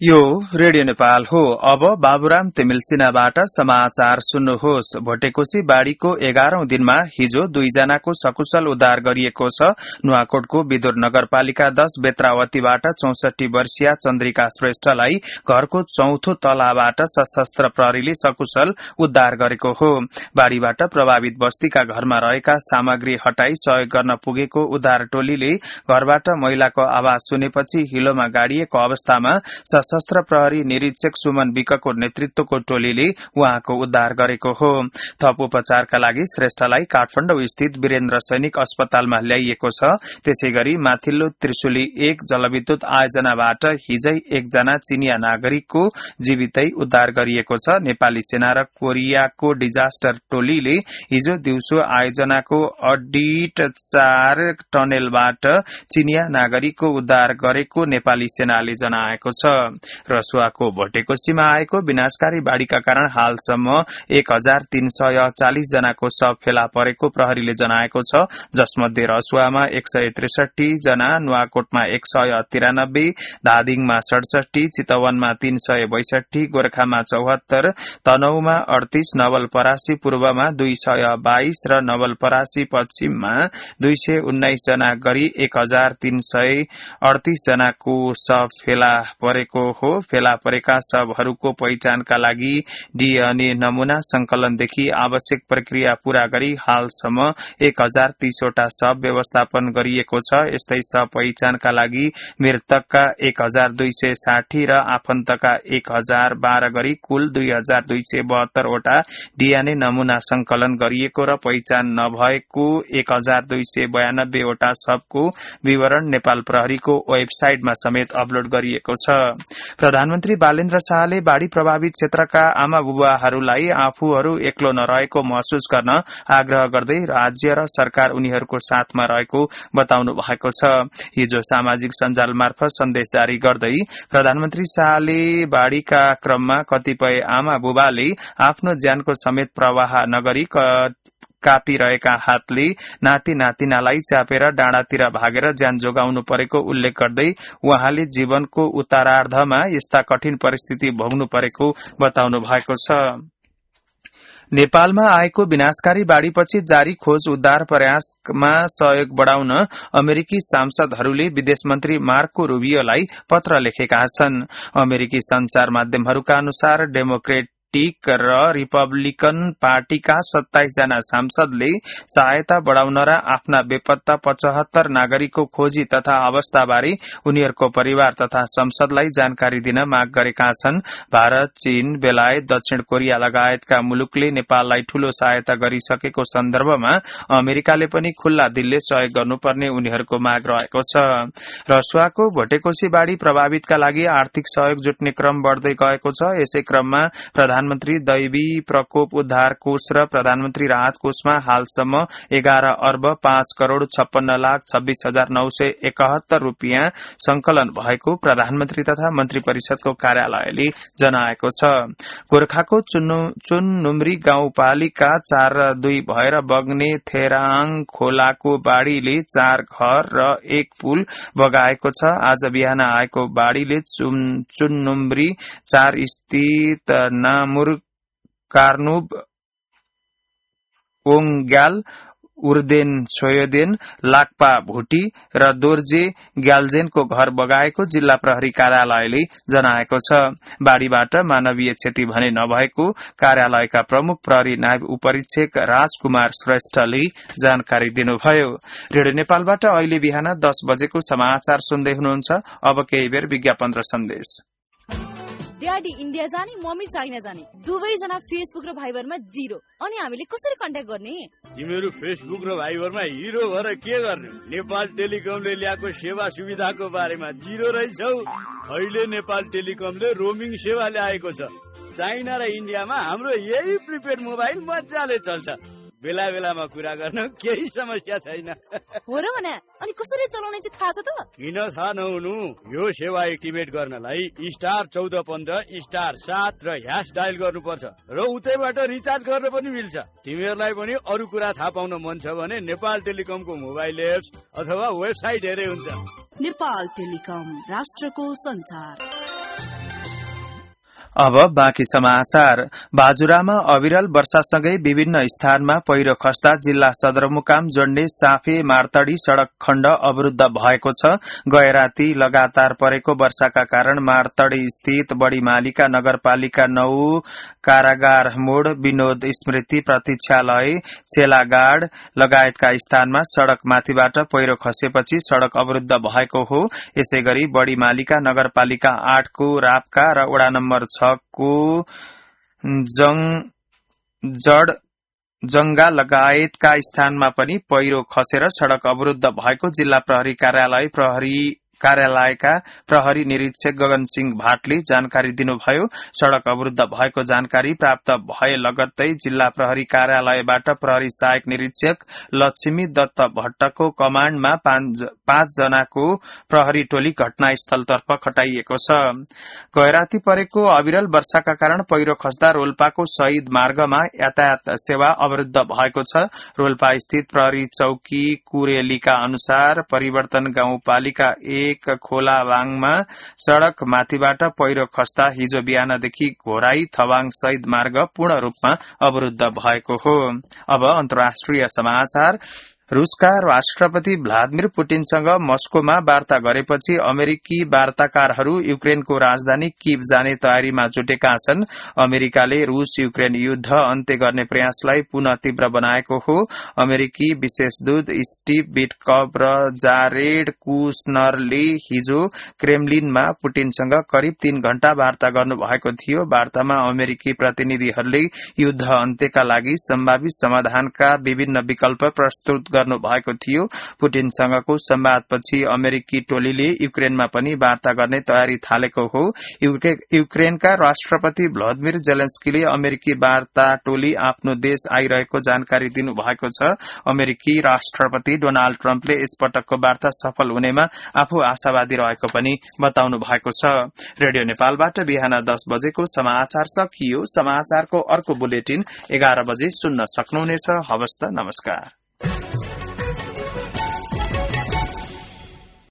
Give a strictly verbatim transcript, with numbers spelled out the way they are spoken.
यो रेडियो नेपाल हो। अब बाबुराम तिमिल सिन्हाबाट समाचार सुन्नुहोस्। भोटेकोशी बाढ़ीको एघारौं दिनमा हिजो दुईजनाको सकुशल उद्धार गरिएको छ। नुवाकोटको विदुर नगरपालिका दश बेत्रावतीबाट चौसठी वर्षीय चन्द्रिका श्रेष्ठलाई घरको चौथो तलाबाट सशस्त्र प्रहरीले सकुशल उद्धार गरेको हो। बाढ़ीबाट प्रभावित बस्तीका घरमा रहेका सामग्री हटाई सहयोग गर्न पुगेको उद्धार टोलीले घरबाट महिलाको आवाज सुनेपछि हिलोमा गाडिएको अवस्थामा सशस्त्र प्रहरी निरीक्षक सुमन विकको नेतृत्वको टोलीले उहाँको उद्धार गरेको हो। थप उपचारका लागि श्रेष्ठलाई काठमाडौँ स्थित वीरेन्द्र सैनिक अस्पतालमा ल्याइएको छ। त्यसैगरी माथिल्लो त्रिशुली एक जलविद्युत आयोजनाबाट हिजै एकजना चिनिया नागरिकको जीवितै उद्धार गरिएको छ। नेपाली सेना र कोरियाको डिजास्टर टोलीले हिजो दिउँसो आयोजनाको अडिट चार टनेलबाट चिनिया नागरिकको उद्धार गरेको नेपाली सेनाले जनाएको छ। रसुवाको भोटेकोशीमा आएको विनाशकारी बाढ़ीका कारण हालसम्म एक हजार तीन सय चालिस जनाको शव फेला परेको प्रहरीले जनाएको छ। जसमध्ये रसुवामा एक सय त्रिसठी जना, नुवाकोटमा एक सय तिरानब्बे, धादिङमा सडसठी, चितवनमा तीन सय बैसठी, गोर्खामा चौहत्तर, तनहुमा अडतीस, नवलपरासी पूर्वमा दुई सय बाइस र नवलपरासी पश्चिममा दुई सय उन्नाइस जना गरी एक हजार तीन सय अडतीस जनाको शव फेला परेको हो। फेला परेका शवहरूको पहिचानका लागि डीएनए नमूना संकलनदेखि आवश्यक प्रक्रिया पूरा गरी हालसम्म एक हजार तीसवटा शव व्यवस्थापन गरिएको छ। यस्तै शव पहिचानका लागि मृतकका एक हजार दुई सय साठी र आफन्तका एक हजार बाह्र गरी कुल दुई हजार दुई सय बहत्तरवटा डीएनए नमूना संकलन गरिएको र पहिचान नभएको एक हजार दुई सय बयानब्बेवटा शवको विवरण नेपाल प्रहरीको वेबसाइटमा समेत अपलोड गरिएको छ। प्रधानमन्त्री बालेन्द्र शाहले बाढ़ी प्रभावित क्षेत्रका आमा बुबाहरूलाई आफूहरू एक्लो नरहेको महसुस गर्न आग्रह गर्दै राज्य र सरकार उनीहरूको साथमा रहेको बताउनु भएको छ। हिजो सामाजिक सञ्जाल मार्फत सन्देश जारी गर्दै प्रधानमन्त्री शाहले बाढ़ीका क्रममा कतिपय आमा बुबाले आफ्नो ज्यानको समेत प्रवाह नगरी कापिरहेका हातले नाति नातिनालाई च्यापेर डाँडातिर भागेर ज्यान जोगाउनु परेको उल्लेख गर्दै उहाँले जीवनको उत्तरार्धमा यस्ता कठिन परिस्थिति भोग्नु परेको बताउनु भएको छ। नेपालमा आएको विनाशकारी बाढ़ीपछि जारी खोज उद्धार प्रयासमा सहयोग बढ़ाउन अमेरिकी सांसदहरूले विदेश मन्त्री मार्को रूबियोलाई पत्र लेखेका छन्। अमेरिकी संचार माध्यमहरूका अनुसार डेमोक्रेट टिक र रिपब्लिकन पार्टीका सत्ताइस जना सांसदले सहायता बढ़ाउन र आफ्ना बेपत्ता पचहत्तर नागरिकको खोजी तथा अवस्थाबारे उनीहरूको परिवार तथा संसदलाई जानकारी दिन माग गरेका छन्। भारत, चीन, बेलायत, दक्षिण कोरिया लगायतका मुलुकले नेपाललाई ठूलो सहायता गरिसकेको सन्दर्भमा अमेरिकाले पनि खुल्ला दिलले सहयोग गर्नुपर्ने उनीहरूको माग रहेको छ। रसुवाको भोटेकोशी बाढ़ी प्रभावितका लागि आर्थिक सहयोग जुट्ने क्रम बढ़दै गएको छ। यसै क्रममा प्रधान प्रधानमन्त्री दैवी प्रकोप उद्धार कोष र प्रधानमन्त्री राहत कोषमा हालसम्म एघार अर्ब पाँच करोड़ छप्पन्न लाख छब्बीस हजार नौ सय एकहत्तर रूपियाँ संकलन भएको प्रधानमन्त्री तथा मन्त्री परिषदको कार्यालयले जनाएको छ। गोर्खाको चुननुम्री गाउँपालिका चार र दुई भएर बग्ने थेराङ खोलाको बाढ़ीले चार घर र एक पुल बगाएको छ। आज बिहान आएको बाढ़ीले चुननुम्री चार स्थित नाम कार्नुब, ओङग्याल, उर्देन छोयोदेन, लाक्पा भुटी र दोर्जे ग्याल्जेनको घर बगाएको जिल्ला प्रहरी कार्यालयले जनाएको छ। बाढ़ीबाट मानवीय क्षति भने नभएको कार्यालयका प्रमुख प्रहरी नायब उपरीक्षक राजकुमार श्रेष्ठले जानकारी दिनुभयो। रेडियो नेपालबाट अहिले बिहान दस बजेको समाचार सुन्दै हुनुहुन्छ। अब केही बेर विज्ञापन र सन्देश। ड्याडी इन्डिया जाने, मम्मी चाइना जाने, दुवैजना फेसबुक र भाइबरमा जिरो। अनि हामीले कसरी कन्ट्याक्ट गर्ने? तिमीहरू फेसबुक र भाइबरमा हिरो भएर के गर्ने? नेपाल टेलिकमले ल्याएको सेवा सुविधाको बारेमा जिरो रहेछौ। अहिले नेपाल टेलिकमले रोमिङ सेवा ल्याएको छ। चाइना र इन्डियामा हाम्रो यही प्रिपेड मोबाइल मजाले चल्छ। बेला बेलामा कुरा गर्न केही समस्या छैन। हो र भने अनि कसरी चलाउने चाहिँ थाहा छ त? किन थाहा नहुनु? यो सेवा एक्टिभेट गर्नलाई स्टार चौध पन्ध्र स्टार सात र ह्यास डायल गर्नुपर्छ र उतैबाट रिचार्ज गर्न पनि मिल्छ। तिमीहरूलाई पनि अरू कुरा थाहा पाउन मन छ भने नेपाल टेलिकमको मोबाइल एप्स अथवा वेबसाइट हेरे हुन्छ। नेपाल टेलिकम, राष्ट्रको संचार। अब बाँकी समाचार। बाजुरामा अविरल वर्षासँगै विभिन्न स्थानमा पहिरो खस्दा जिल्ला सदरमुकाम जोड्ने साफे मार्तडी सड़क खण्ड अवरूद्ध भएको छ। गए राती लगातार परेको वर्षाका कारण मार्तडी स्थित बड़ीमालिका नगरपालिका नौ कारागार मोड़ विनोद स्मृति प्रतीक्षालय सेलागाड लगायतका स्थानमा सड़क माथिबाट पहिरो खसेपछि सड़क अवरूद्ध भएको हो। यसैगरी बड़ीमालिका नगरपालिका आठको रापका र वडा नम्बर छ को जड जंगा लगायतका स्थानमा पनि पहिरो खसेर सड़क अवरूद्ध भएको जिल्ला प्रहरी कार्यालय प्रहरी कार्यालयका प्रहरी निरीक्षक गगन सिंह भाटले जानकारी दिनुभयो। सड़क अवरूद्ध भएको जानकारी प्राप्त भए लगत्तै जिल्ला प्रहरी कार्यालयबाट प्रहरी सहायक निरीक्षक लक्ष्मी दत्त भट्टको कमाण्डमा पाँच जनाको प्रहरी टोली घटनास्थलतर्फ खटाइएको छ। गएराती परेको अविरल वर्षाका कारण पहिरो खस्दा रोल्पाको शहीद मार्गमा यातायात सेवा अवरूद्ध भएको छ। रोल्पा स्थित प्रहरी चौकी कुरेलीका अनुसार परिवर्तन गाउँपालिका एक खोलावाङमा सड़क माथिबाट पहिरो खस्दा हिजो बिहानदेखि घोराई थवाङ शहीद मार्ग पूर्ण रूपमा अवरूद्ध भएको हो। अब अन्तर्राष्ट्रिय समाचार। रूसका राष्ट्रपति भ्लादिमिर पुटिनसँग मस्कोमा वार्ता गरेपछि अमेरिकी वार्ताकारहरू युक्रेनको राजधानी कीव जाने तयारीमा जुटेका छन्। अमेरिकाले रूस युक्रेन युद्ध अन्त्य गर्ने प्रयासलाई पुनः तीव्र बनाएको हो। अमेरिकी विशेष दूत स्टिभ विटकफ र जारेड कुशनरले हिजो क्रेमलिनमा पुटिनसँग करिब तीन घण्टा वार्ता गर्नुभएको थियो। वार्तामा अमेरिकी प्रतिनिधिहरूले युद्ध अन्त्यका लागि सम्भावित समाधानका विभिन्न विकल्प प्रस्तुत गर्नु भएको थियो। पुटिनसँगको संवादपछि अमेरिकी टोलीले युक्रेनमा पनि वार्ता गर्ने तयारी थालेको हो। युक्रेनका राष्ट्रपति भ्लादिमिर जेलेन्स्कीले अमेरिकी वार्ता टोली आफ्नो देश आइरहेको जानकारी दिनुभएको छ। अमेरिकी राष्ट्रपति डोनाल्ड ट्रम्पले यसपटकको वार्ता सफल हुनेमा आफू आशावादी रहेको पनि बताउनु भएको छ। रेडियो नेपालबाट बिहान दस बजेको समाचार सकियो। समाचारको अर्को बुलेटिन एघार बजे सुन्न सक्नुहुनेछ। हवस् त, नमस्कार।